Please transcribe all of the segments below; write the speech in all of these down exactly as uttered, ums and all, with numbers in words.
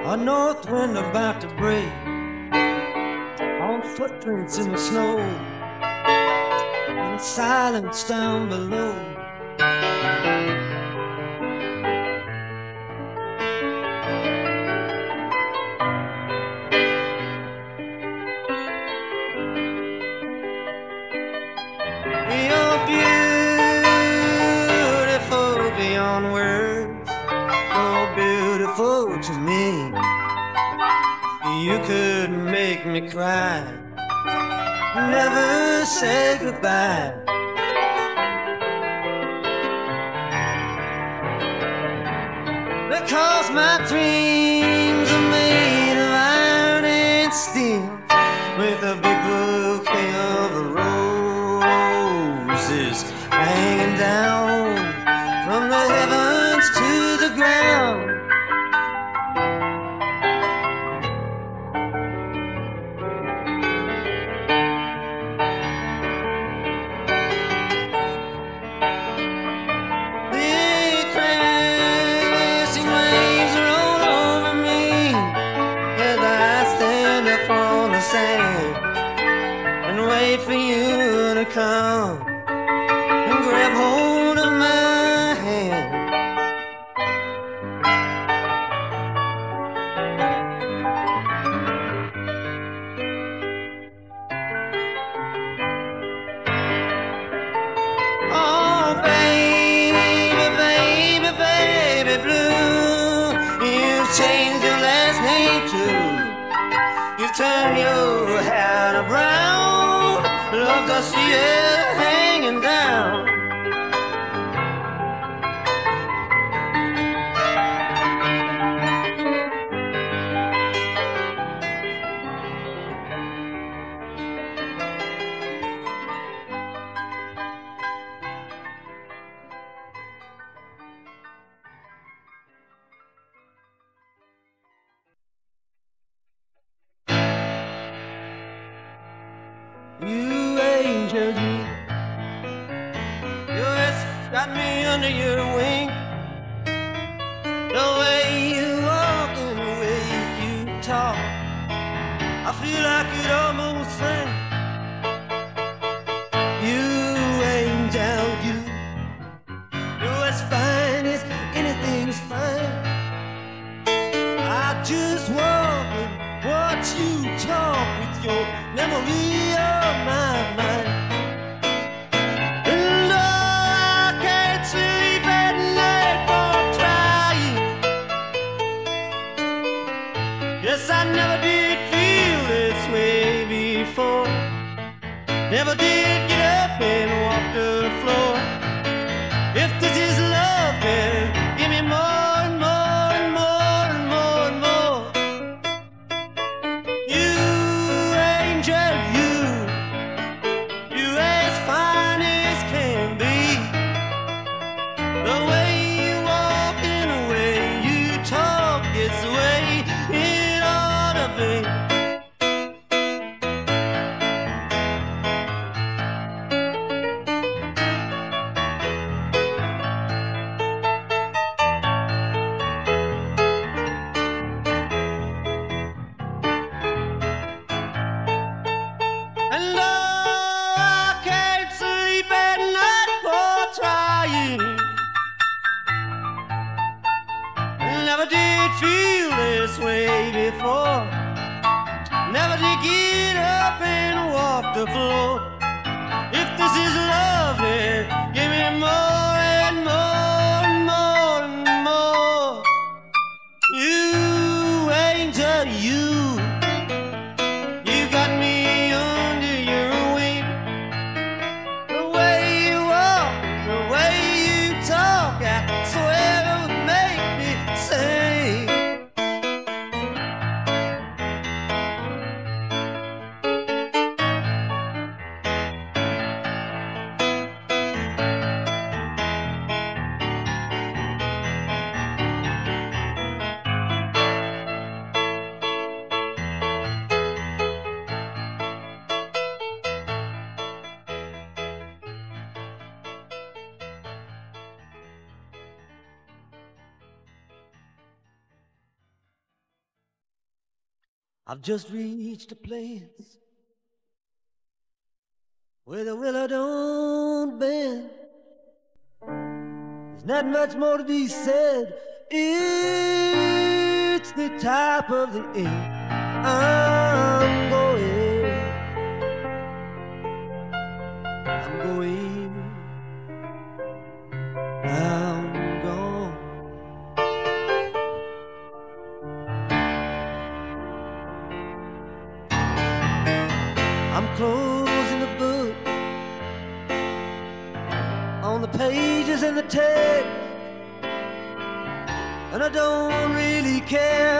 A north wind about to break on footprints in the snow and silence down below. You're beautiful beyond words, so beautiful to me. You could make me cry, never say goodbye. Because my dreams are made of iron and steel, with a big bouquet of roses hanging down from the heavens to the ground. And wait for you to come and grab hold of my hand. Oh baby, baby, baby blue, you've changed your last name too. You've turned your hair to brown, love to see it hanging down. You angel, you, you just got me under your wing. The way you walk and the way you talk, I feel I could almost sing. You angel, you, you're as fine as anything's fine. I just walk and watch you talk with your memory of my mind. And oh, I can't sleep at night for trying. Yes, I never did feel this way before. Never did get up and walk the floor. If this is love, then give me more. And oh, I can't sleep at night for trying. Never did feel this way before. Never did get up and walk the floor. If this is love, then give me more and more and more and more. You angel, you, you got me. I've just reached a place where the willow don't bend. There's not much more to be said. It's the top of the end. I'm going, I'm going, I'm gone. I'm closing the book on the pages and the text, and I don't really care.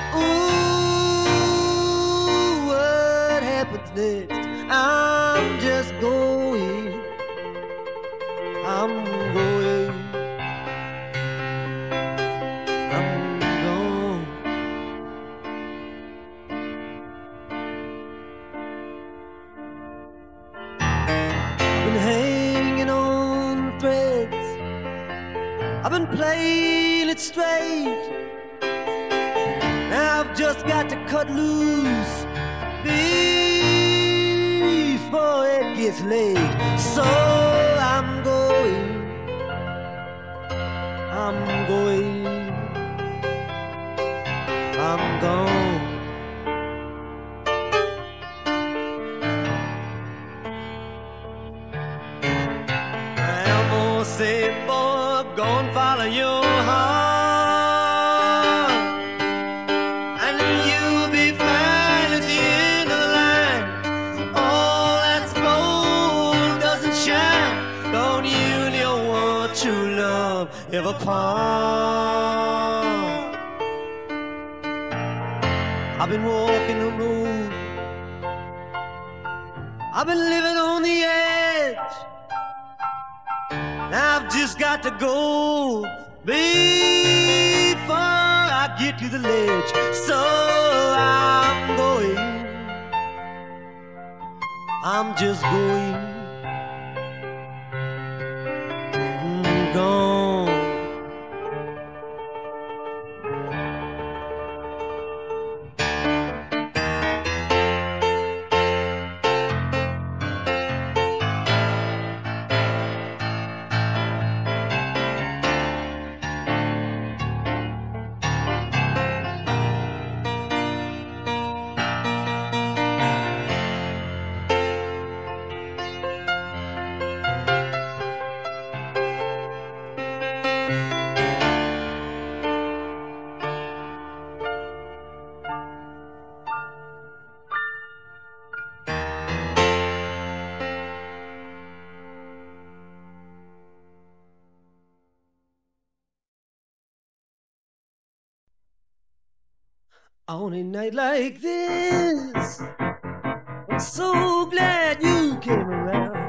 Ooh, what happens next? I'm just going, I'm going, I'm gone. I've been hanging on threads, I've been playing it straight. Now I've just got to cut loose before it gets late. So I'm going, I'm going, I'm gone. I'm gonna say, boy, go and follow your heart. Ever part. I've been walking the road, I've been living on the edge. Now I've just got to go before I get to the ledge. So I'm going, I'm just going, I'm gone. On a night like this, I'm so glad you came around.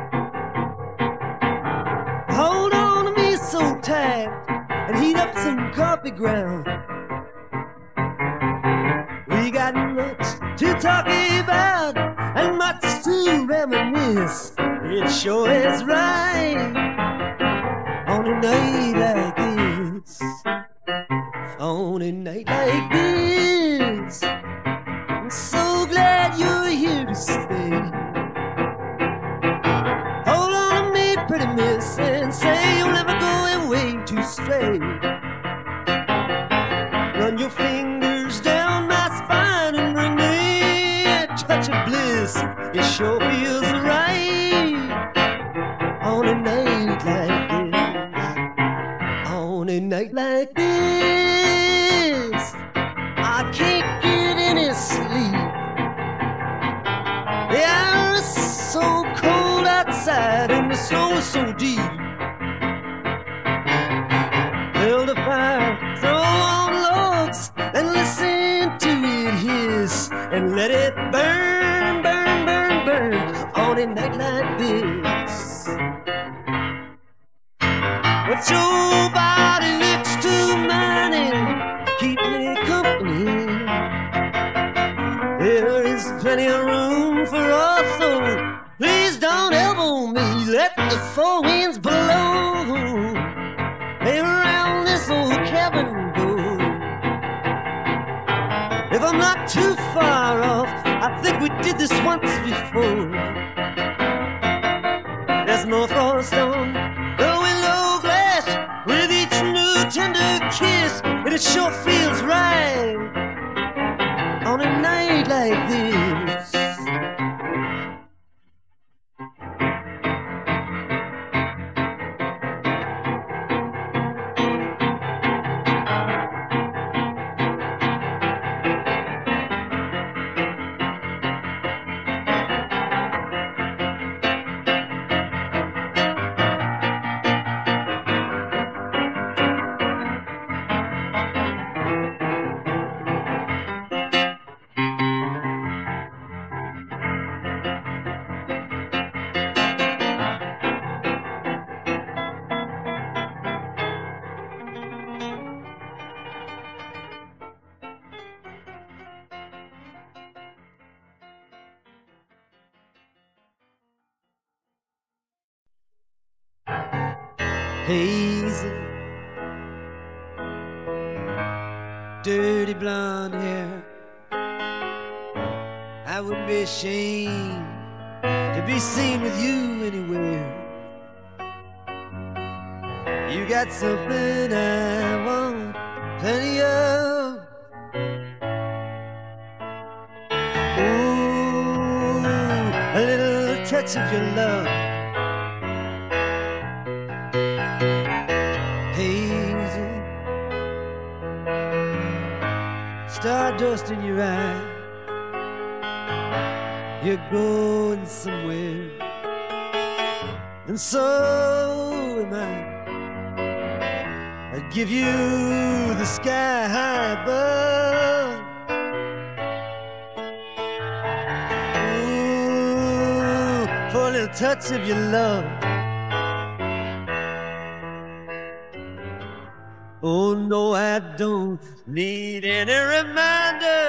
Hold on to me so tight and heat up some coffee ground. We got much to talk about and much to reminisce. It sure is right on a night like this. On a night like this, I'm so glad you're here to stay. Hold on to me, pretty miss, and say you'll never go away to stray. Run your fingers down my spine and bring me a touch of bliss. It sure feels right on a night like this. On a night like this, I can't get any sleep. The air is so cold outside and the snow is so deep. Build a fire, throw on logs, and listen to it hiss, and let it burn, burn, burn, burn on a night like this. But your body looks to mine and keep me company. There is plenty of room for us, so please don't elbow me. Let the four winds blow me around this old cabin door. If I'm not too far off, I think we did this once before. There's more frost on the window glass with each new tender kiss, and it sure feels right on a night like this. Hazel, dirty blonde hair, I wouldn't be ashamed to be seen with you anywhere. You got something I want plenty of. Ooh, a little touch of your love. Hazel, stardust in your eye, you're going somewhere, and so am I. I'd give you the sky high above. Ooh, for a little touch of your love. Oh no, I don't need any reminder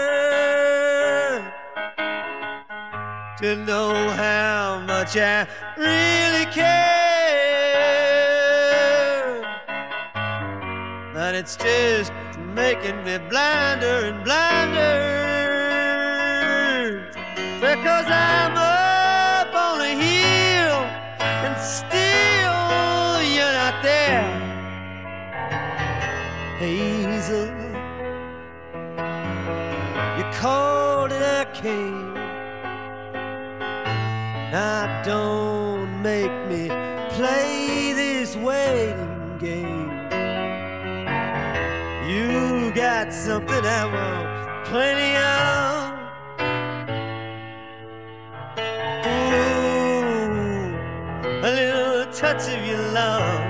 to know how much I really care. But it's just making me blinder and blinder, because I'm up on a hill and still you're not there. Hazel, you called and I came. Now don't make me play this waiting game. You got something I want plenty of. Ooh, a little touch of your love.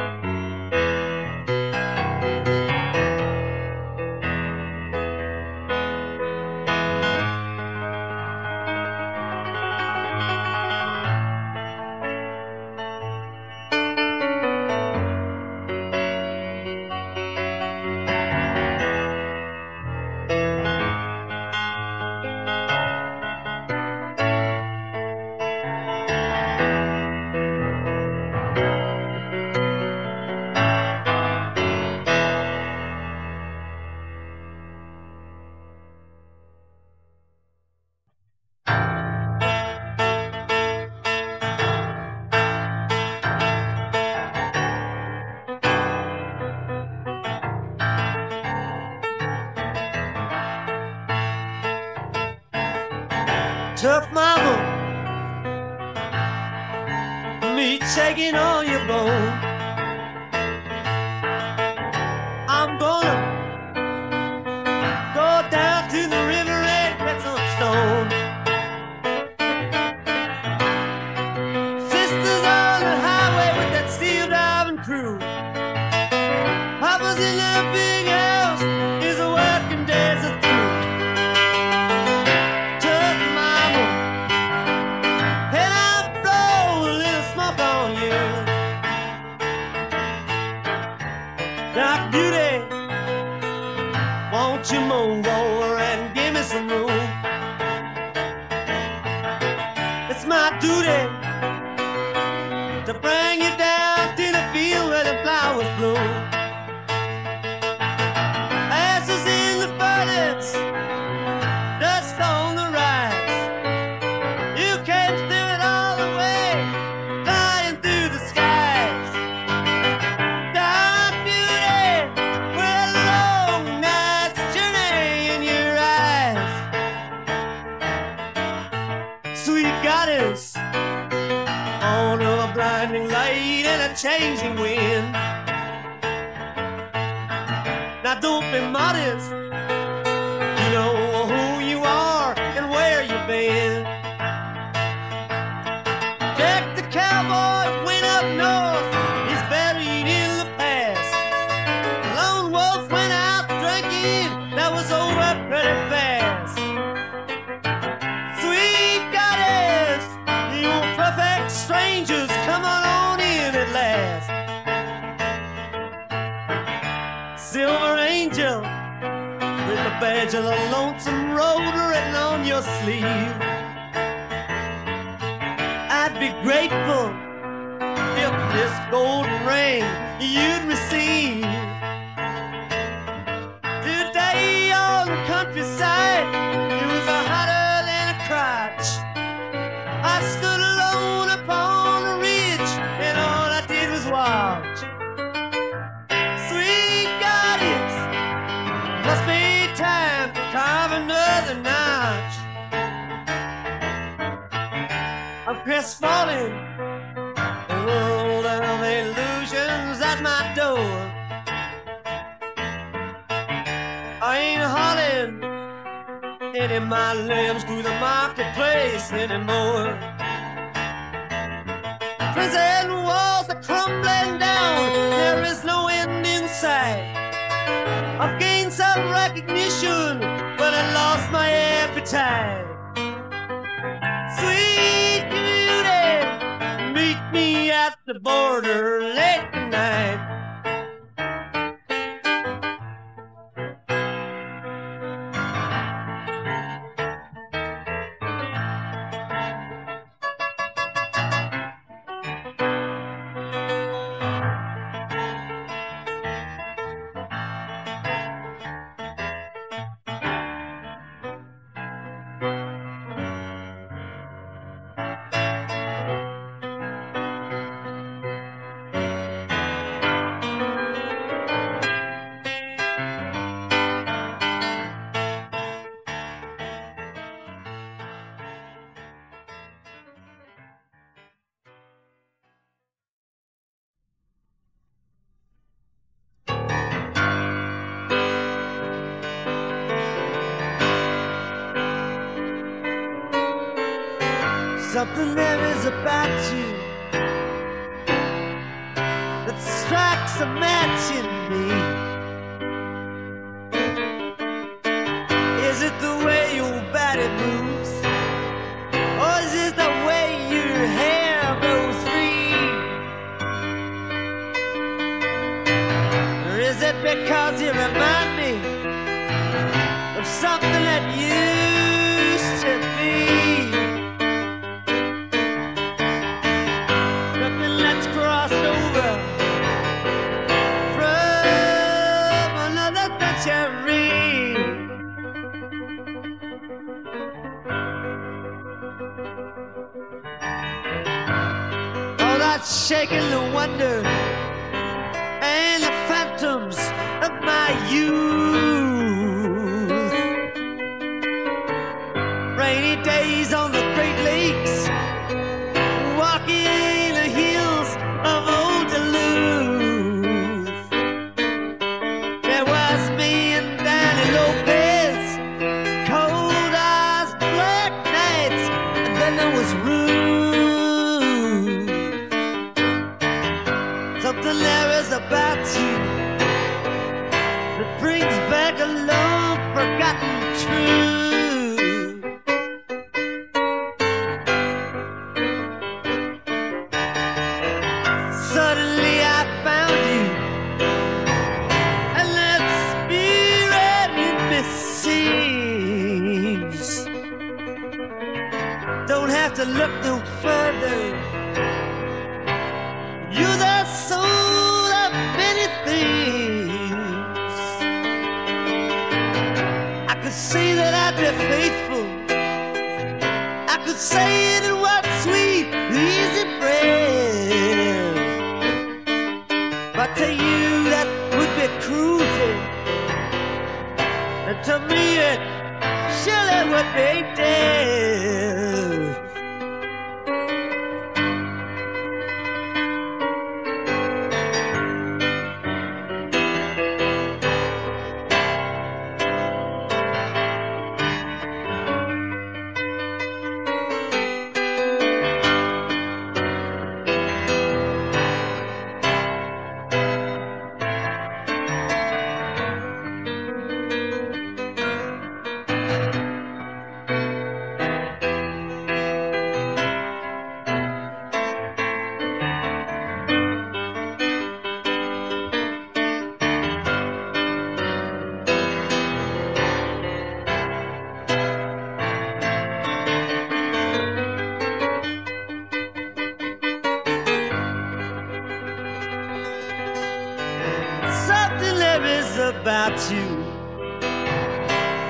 Tough mama, me taking on your bone. I'm gonna go down to the river and get some stone. Sisters on the highway with that steel diving crew. Papa's in that big house, is a working days are through. Dark beauty, won't you move over and give me some room? It's my duty to bring you down to the field where the flowers bloom. Ashes in the furnace, darkness, on a blinding light and a changing wind. Now don't be modest, you know who you are and where you've been. Jack the cowboy went up north, he's buried in the past. Lone wolf went out drinking, that was over pretty fast. Sweet goddess, the old perfect strangers, come on, on in at last. Silver angel, with the badge of the lonesome road written on your sleeve. I'd be grateful if this golden ring you'd receive. Today on the countryside, it was a hotter than a crotch. I stood alone upon the ridge, and all I did was watch. Sweet goddess, must be time to carve another notch. I'm crestfallen, the world of illusions at my door. I ain't hauling any of my limbs through the marketplace anymore. Prison walls are crumbling down, there is no end in sight. I've gained some recognition, but I lost my appetite. Sweet beauty, meet me at the border late tonight. Something there is about you that strikes a match in me. Is it the way your body moves, or is it the way your hair blows free? Or is it because you remind me of something that used to be? Shaking the wonder and the phantoms of my youth. Rainy days on the Great Lakes, walking the hills of old Duluth. There was me and Danny Lopez, cold eyes, black nights, and then there was Ruth. Something there is about you that brings back a long forgotten truth. Suddenly I found you, and that spirit in me sings. Don't have to look no further, you're the soul of many things. I could say that I'd be faithful, I could say it in one sweet, easy prayer, but to you that would be cruelty, and to me it surely would be death.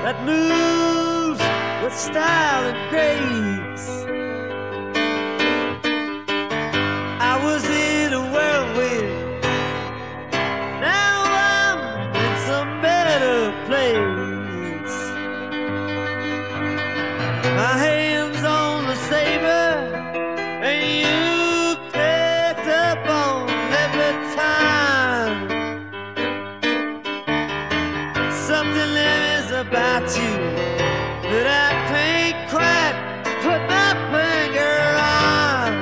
that moves with style and grace. I was in a whirlwind, now I'm in some better place. My hands on the saber, and you picked up on every time. Something there is about you that I can't quite put my finger on.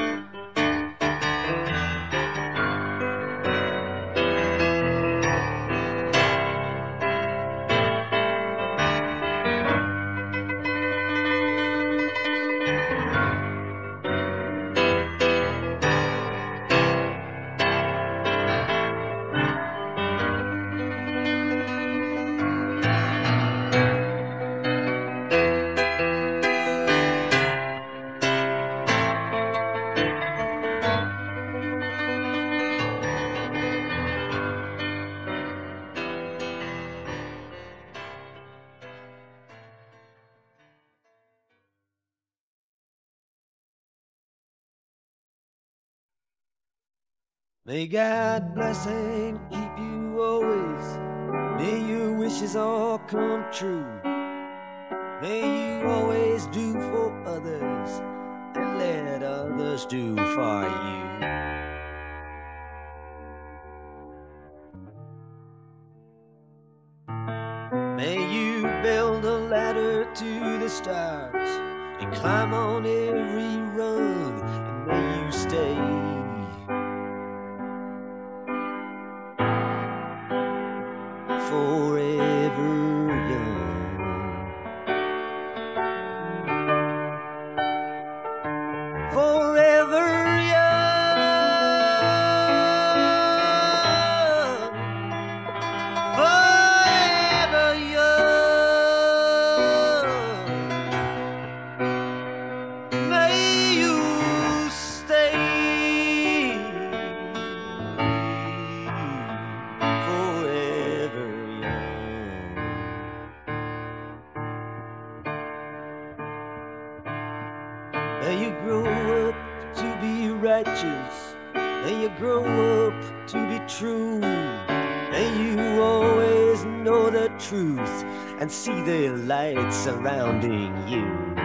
May God bless and keep you always. May your wishes all come true. May you always do for others and let others do for you. May you build a ladder to the stars and climb on every rung, and may you stay forever young. Forever young. Forever young. May you stay forever. May you grow up to be righteous. May you grow up to be true. May you always know the truth and see the light surrounding you.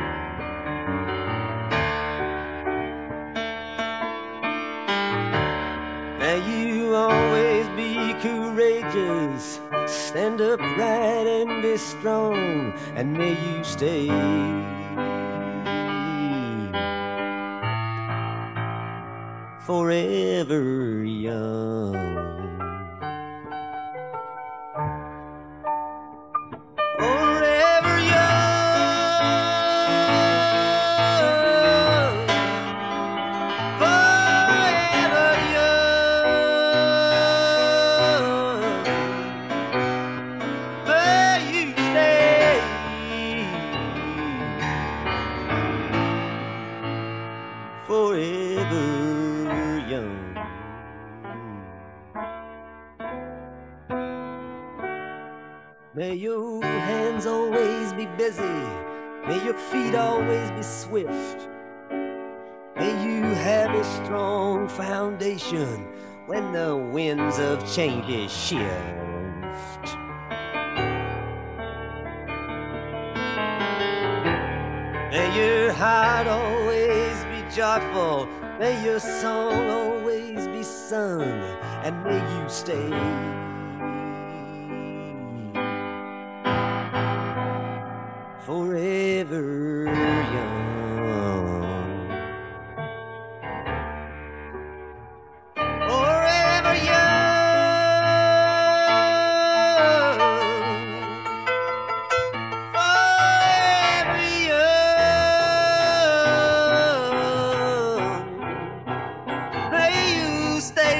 May you always be courageous, stand upright and be strong, and may you stay forever young. Forever young. Forever young. May you stay forever young. May your hands always be busy. May your feet always be swift. May you have a strong foundation when the winds of change shift. May your heart always be joyful. May your song always be sung, and may you stay forever young. Forever young. Forever young. May you stay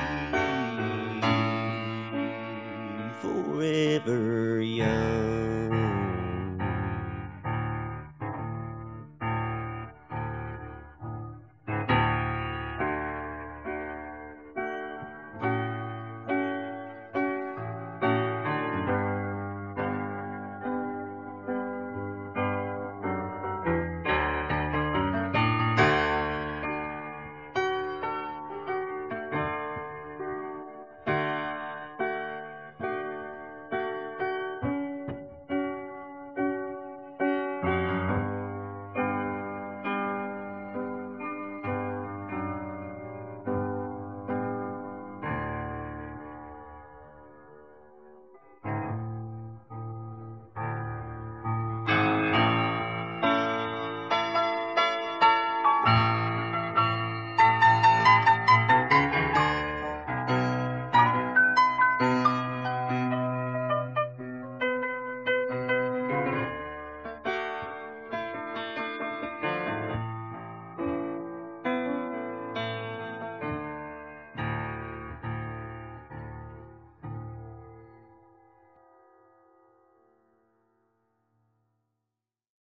forever young.